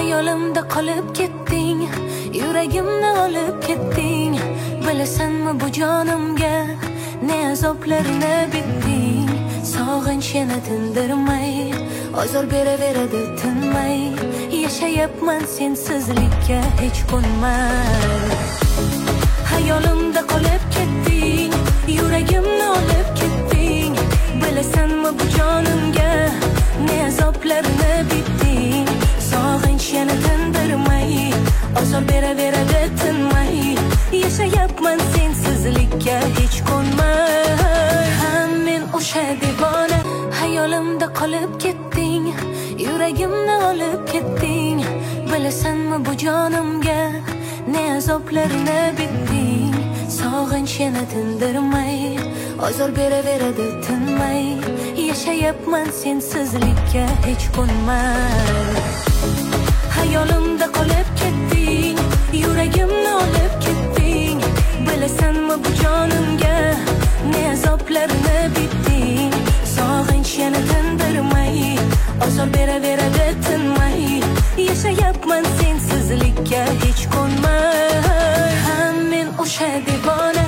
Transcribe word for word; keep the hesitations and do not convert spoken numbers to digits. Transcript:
Hayolimda qolib ketding, yuragimni olib ketding. Bilasanmi bu jonimga ne azoblarni bitding. Sog'inch yana tindirmay, ozor beraveradi tinmay. Yashayapman sensizlikka hech ko'nmay. Hayolimda qolib ketding, yuragimni olib ketding. Bilasanmi bu jonimga ne azoblarni bitding. Sog'inch yana tindirmay, ozor beraveradi tinmay. Yashayapman sensizlikka hech ko'nmay. Ham men o'sha devona, hayolimda qolib ketding, yuragimni olib ketding. Bilasanmi bu jonimga ne azoblarni bitding. Sog'inch yana tindirmay, ozor beraveradi tinmay. Yashayapman sensizlikka hech ko'nmay. Hayolimda qolib ketding, yuragimni olib ketding. Bilasanmi bu jonimga ne azoblarni bitding. Sog'inch yana tindirmay, ozor beraveradi tinmay. Yashayapman